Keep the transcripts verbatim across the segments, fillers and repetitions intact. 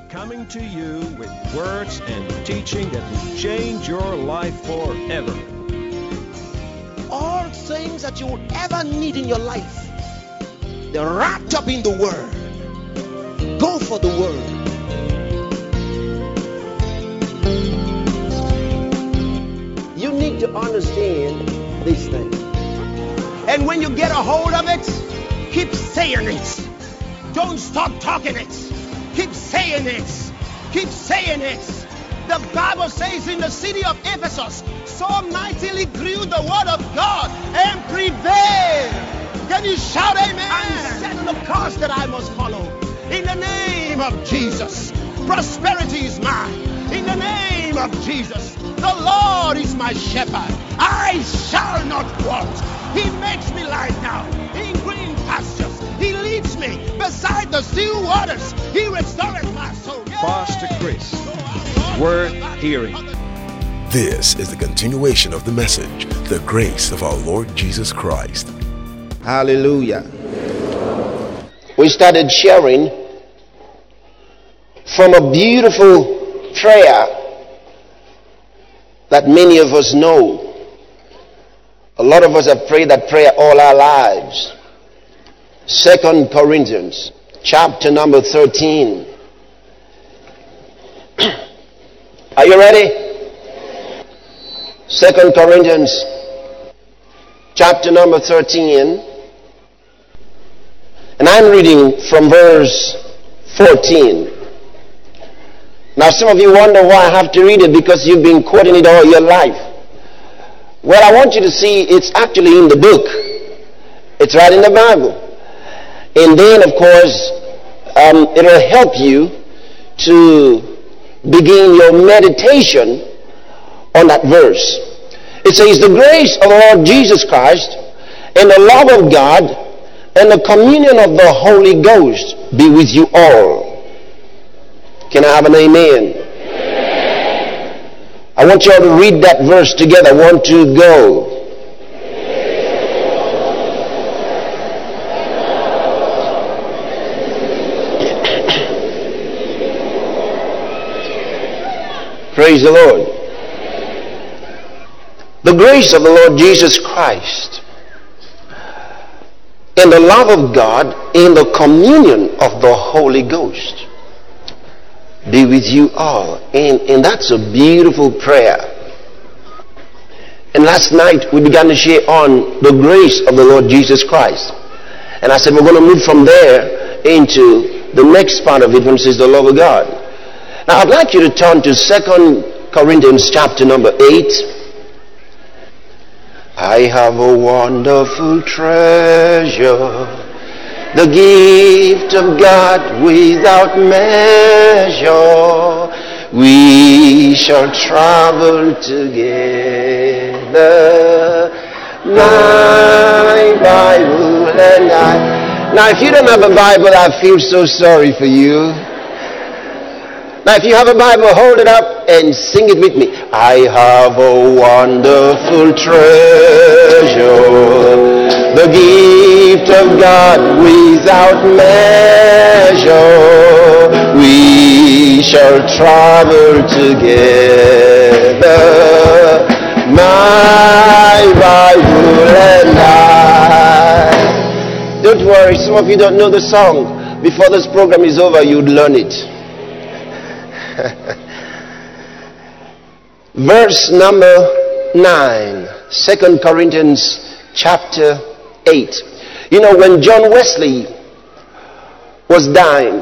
coming to you with words and teaching that will change your life forever. All things that you will ever need in your life, they're wrapped up in the Word. Go for the Word. You need to understand these things. And when you get a hold of it, keep saying it. Don't stop talking it. Keep saying it. Keep saying it. The Bible says in the city of Ephesus, so mightily grew the word of God and prevailed. Can you shout amen? And set the course that I must follow. In the name of Jesus, prosperity is mine. In the name of Jesus, the Lord is my shepherd. I shall not want. He makes me lie down in green pastures. He leads me beside the still waters. He restores my soul. Yeah. Pastor Chris, worth hearing. This is the continuation of the message, the grace of our Lord Jesus Christ. Hallelujah. We started sharing from a beautiful prayer that many of us know. A lot of us have prayed that prayer all our lives. Second Corinthians, chapter number thirteen. Are you ready? Second Corinthians, chapter number thirteen. And I'm reading from verse fourteen. Now some of you wonder why I have to read it, because you've been quoting it all your life. Well, I want you to see it's actually in the book. It's right in the Bible. And then, of course, um, it'll help you to begin your meditation on that verse. It says, the grace of the Lord Jesus Christ and the love of God and the communion of the Holy Ghost be with you all. Can I have an amen? I want you all to read that verse together. One, two, go. Praise the Lord. The grace of the Lord Jesus Christ and the love of God and the communion of the Holy Ghost be with you all. And, and that's a beautiful prayer. And last night we began to share on the grace of the Lord Jesus Christ. And I said we're going to move from there into the next part of it when it says the love of God. Now I'd like you to turn to Second Corinthians chapter number eight. I have a wonderful treasure, the gift of God without measure. We shall travel together, my Bible and I. Now if you don't have a Bible, I feel so sorry for you. Now if you have a Bible, hold it up and sing it with me. I have a wonderful treasure, the gift of God without measure. We shall travel together, my Bible and I. Don't worry, some of you don't know the song. Before this program is over, you'd learn it. Verse number nine, Second Corinthians chapter eight. You know, when John Wesley was dying,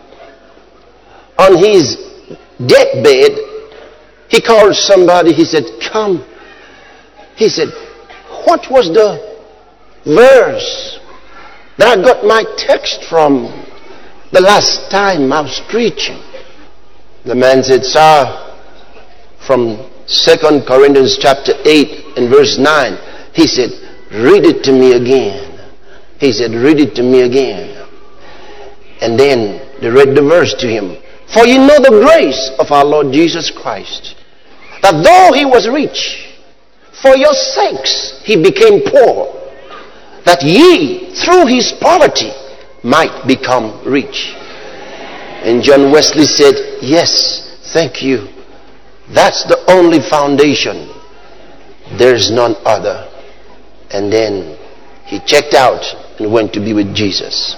on his deathbed, he called somebody. He said, come. He said, what was the verse that I got my text from the last time I was preaching? The man said, sir, from Second Corinthians chapter eight and verse nine, he said, read it to me again. He said, read it to me again. And then they read the verse to him. For you know the grace of our Lord Jesus Christ, that though he was rich, for your sakes he became poor, that ye through his poverty might become rich. And John Wesley said, yes, thank you. That's the only foundation. There's none other. And then he checked out and went to be with Jesus.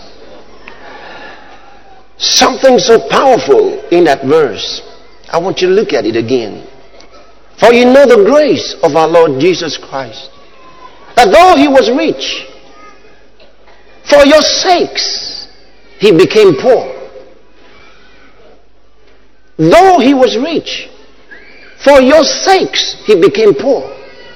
Something so powerful in that verse. I want you to look at it again. For you know the grace of our Lord Jesus Christ, that though he was rich, for your sakes he became poor. Though he was rich, for your sakes he became poor,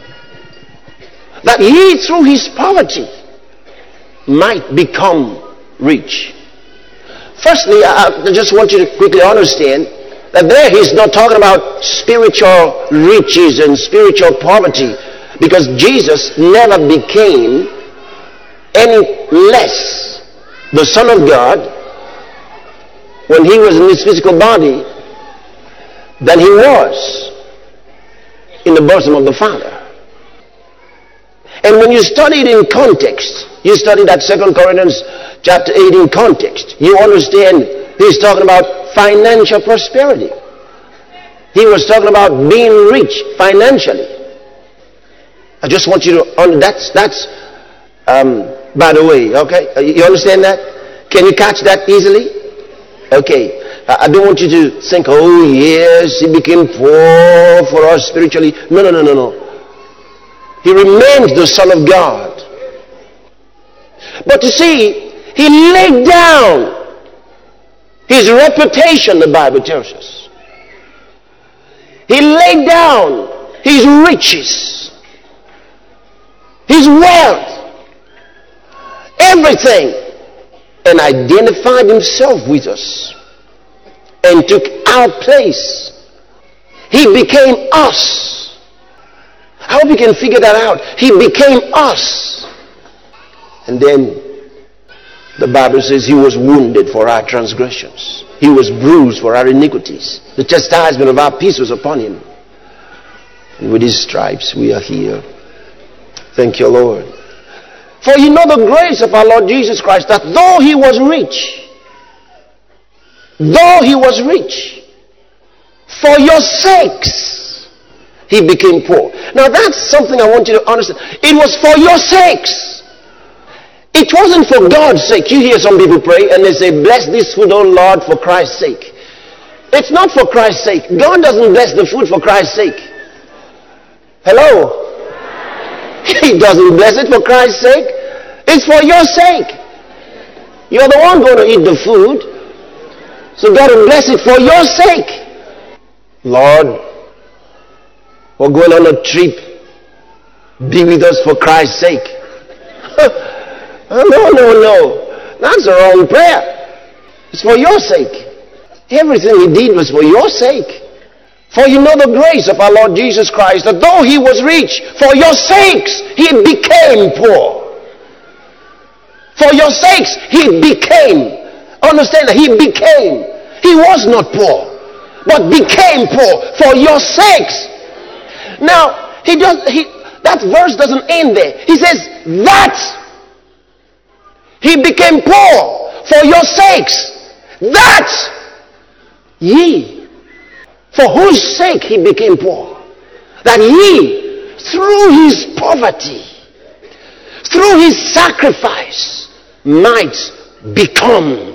that ye through his poverty might become rich. Firstly, I just want you to quickly understand that there he's not talking about spiritual riches and spiritual poverty, because Jesus never became any less the Son of God when he was in his physical body than he was in the bosom of the Father. And when you study it in context, you study that Second Corinthians chapter eight in context, you understand he's talking about financial prosperity. He was talking about being rich financially. I just want you to under that's that's um, by the way, okay? You understand that? Can you catch that easily? Okay. I don't want you to think, oh yes, he became poor for us spiritually. No, no, no, no, no. He remains the Son of God. But you see, he laid down his reputation, the Bible tells us. He laid down his riches, his wealth, everything, and identified himself with us and took our place. He became us. I hope you can figure that out. He became us. And then the Bible says he was wounded for our transgressions. He was bruised for our iniquities. The chastisement of our peace was upon him. And with his stripes we are healed. Thank you, Lord. For you know the grace of our Lord Jesus Christ, that though he was rich, though he was rich, for your sakes he became poor. Now that's something I want you to understand. It was for your sakes. It wasn't for God's sake. You hear some people pray and they say, bless this food, O Lord, for Christ's sake. It's not for Christ's sake. God doesn't bless the food for Christ's sake. Hello? He doesn't bless it for Christ's sake. It's for your sake. You're the one going to eat the food. So God will bless it for your sake. Lord, we're going on a trip. Be with us for Christ's sake. Oh, no, no, no. That's the wrong prayer. It's for your sake. Everything he did was for your sake. For you know the grace of our Lord Jesus Christ, that though he was rich, for your sakes he became poor. For your sakes he became. Understand that he became. He was not poor, but became poor for your sakes. Now, he does. He that verse doesn't end there. He says that he became poor for your sakes, that ye, for whose sake he became poor, that ye, through his poverty, through his sacrifice, might become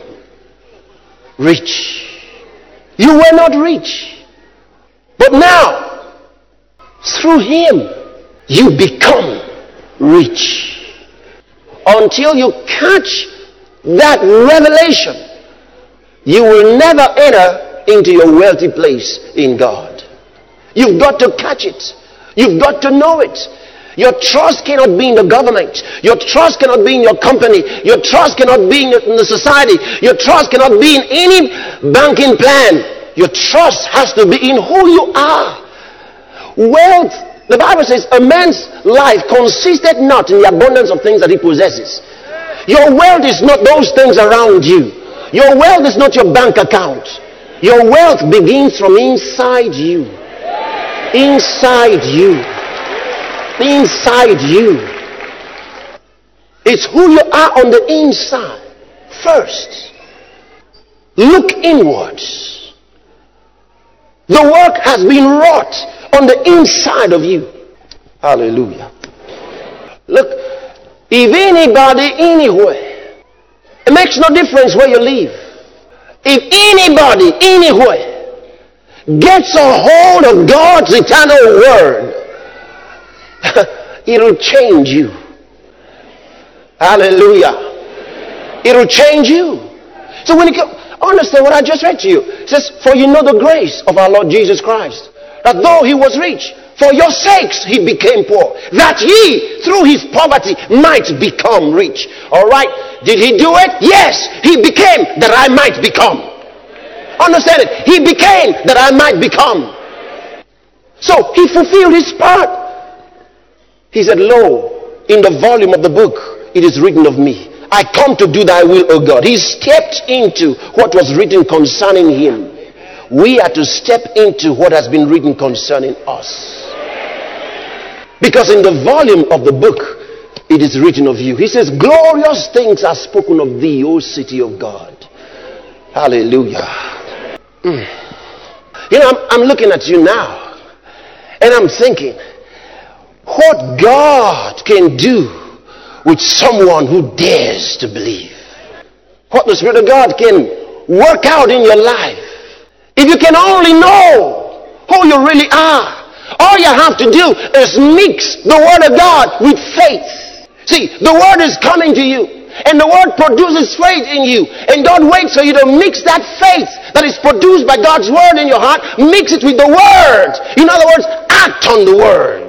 rich. You were not rich, but now, through him, you become rich. Until you catch that revelation, you will never enter into your wealthy place in God. You've got to catch it. You've got to know it. Your trust cannot be in the government. Your trust cannot be in your company. Your trust cannot be in the society. Your trust cannot be in any banking plan. Your trust has to be in who you are. Wealth, the Bible says, a man's life consisted not in the abundance of things that he possesses. Your wealth is not those things around you. Your wealth is not your bank account. Your wealth begins from inside you. Inside you. Inside you. It's who you are on the inside first. Look inwards. The work has been wrought on the inside of you. Hallelujah. Look, if anybody anywhere, it makes no difference where you live. If anybody anywhere gets a hold of God's eternal word, it'll change you. Hallelujah. It'll change you. So when you come, understand what I just read to you. It says, for you know the grace of our Lord Jesus Christ, that though he was rich, for your sakes he became poor, that ye through his poverty might become rich. All right. Did he do it? Yes. He became that I might become. Understand it? He became that I might become. So he fulfilled his part. He said, lo, in the volume of the book it is written of me, I come to do thy will, O God. He stepped into what was written concerning him. We are to step into what has been written concerning us. Because in the volume of the book, it is written of you. He says, glorious things are spoken of thee, O city of God. Hallelujah. Mm. You know, I'm, I'm looking at you now, and I'm thinking, what God can do with someone who dares to believe. What the Spirit of God can work out in your life. If you can only know who you really are, all you have to do is mix the Word of God with faith. See, the Word is coming to you, and the Word produces faith in you. And don't wait for you to mix that faith that is produced by God's Word in your heart, mix it with the Word. In other words, act on the Word.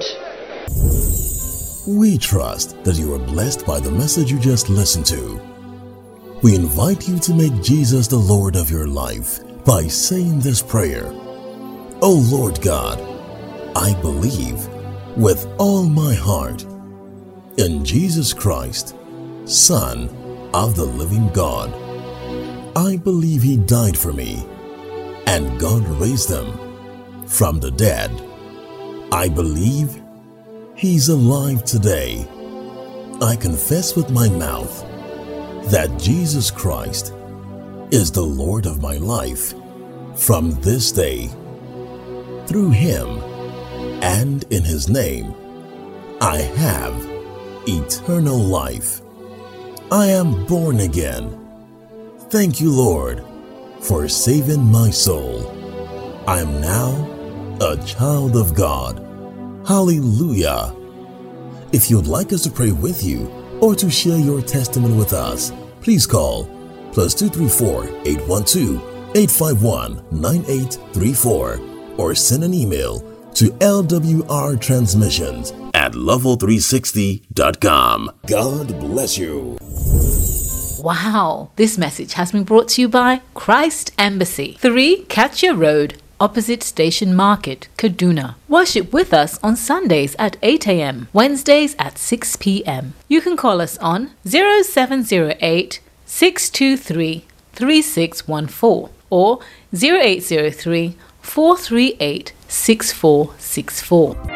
We trust that you are blessed by the message you just listened to. We invite you to make Jesus the Lord of your life by saying this prayer. O Lord God, I believe with all my heart in Jesus Christ, Son of the living God. I believe he died for me and God raised him from the dead. I believe he's alive today. I confess with my mouth that Jesus Christ is the Lord of my life from this day. Through him and in his name, I have eternal life. I am born again. Thank you, Lord, for saving my soul. I am now a child of God. Hallelujah. If you'd like us to pray with you or to share your testimony with us, please call plus two three four, eight one two, eight five one, nine eight three four or send an email to L W R transmissions at level three sixty dot com. God bless you. Wow, this message has been brought to you by Christ Embassy, three Katya Road, opposite Station Market, Kaduna. Worship with us on Sundays at eight a.m., Wednesdays at six p.m. You can call us on zero seven zero eight, six two three, three six one four or zero eight zero three, four three eight, six four six four.